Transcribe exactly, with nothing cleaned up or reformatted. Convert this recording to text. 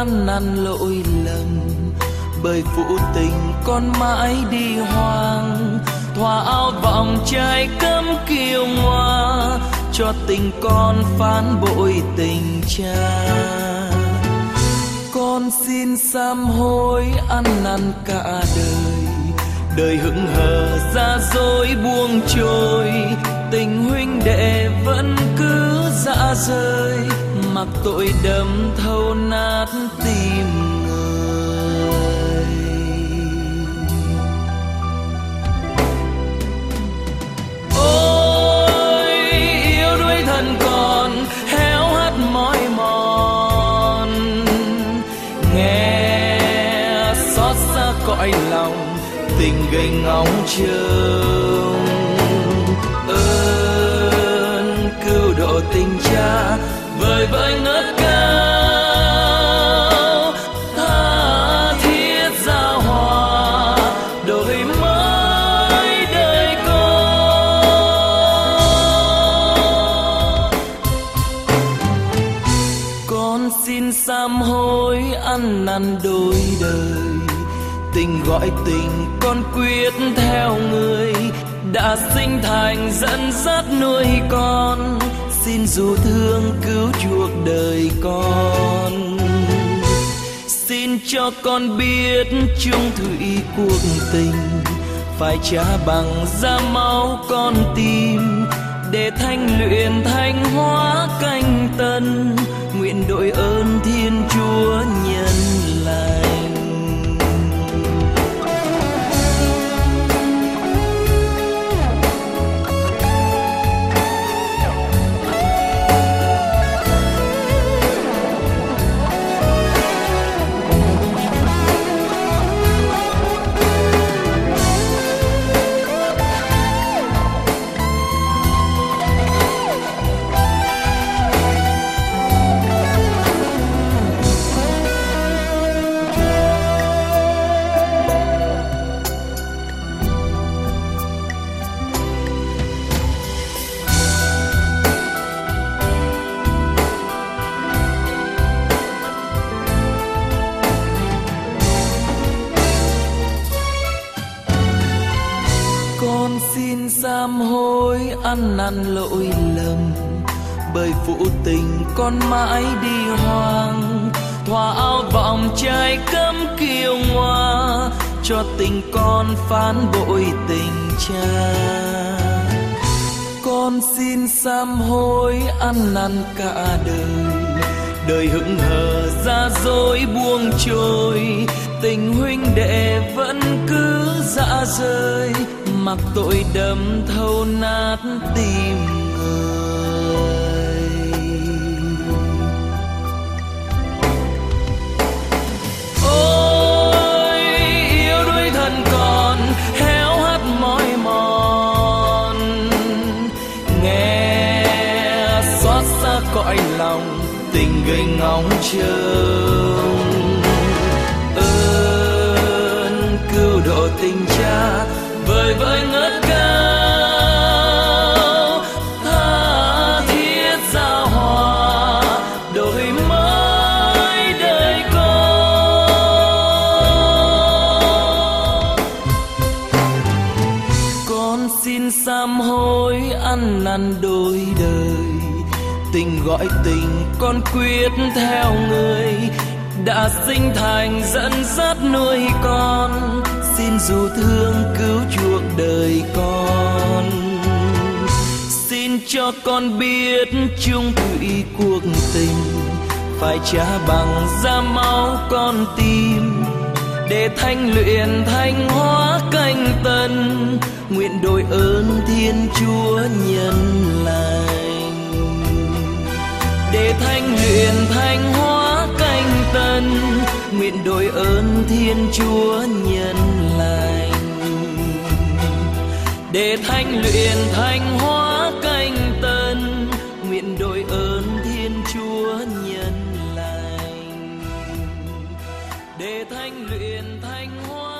ăn năn lỗi lầm, bởi phụ tình con mãi đi hoang. Thỏa áo vọng trai cấm kiêu ngoa, cho tình con phán bội tình cha. Con xin sám hối ăn năn cả đời, đời hững hờ ra dối buông trôi. Tình huynh đệ vẫn cứ dã rơi, mặc tội đâm thâu nát tim người. Ôi yêu đuối thân còn héo hắt mỏi mòn, nghe xót xa cõi lòng tình gây ngóng trông. Ơn cứu độ tình cha vời vợi ngất cao, tha thiết giao hòa đổi mới đời con. Con xin sám hối ăn năn đôi đời, tình gọi tình con quyết theo người, đã sinh thành dẫn dắt nuôi con. Xin dù thương cứu chuộc đời con, xin cho con biết chung thủy cuộc tình phải trả bằng da máu con tim, để thanh luyện thanh hóa canh tân, nguyện đội ơn Thiên Chúa nhân lành. Con xin sám hối ăn năn lỗi lầm, bởi phụ tình con mãi đi hoang. Thỏa áo vọng trai cấm kiêu ngoa, cho tình con phán bội tình cha. Con xin sám hối ăn năn cả đời, đời hững hờ ra dối buông trôi. Tình huynh đệ vẫn cứ dã rơi, mặc tội đâm thâu nát tim người. Ôi yêu đuối thân còn héo hắt mỏi mòn, nghe xót xa cõi lòng tình gây ngóng trông. Ơn cứu độ tình cha vời vợi ngất cao, tha thiết giao hòa đổi mới đời con. Con xin sám hối ăn năn đôi đời, tình gọi tình con quyết theo người, đã sinh thành dẫn dắt nuôi con. Xin dù thương cứu chuộc đời con, xin cho con biết chung thủy cuộc tình phải trả bằng da máu con tim, để thanh luyện thanh hóa canh tân, nguyện đội ơn Thiên Chúa nhân lành. Để thanh luyện thanh hóa canh tân, nguyện đội ơn Thiên Chúa nhân lành. Để thanh luyện thanh hóa canh tân, nguyện đội ơn Thiên Chúa nhân lành. Để thanh luyện thanh hóa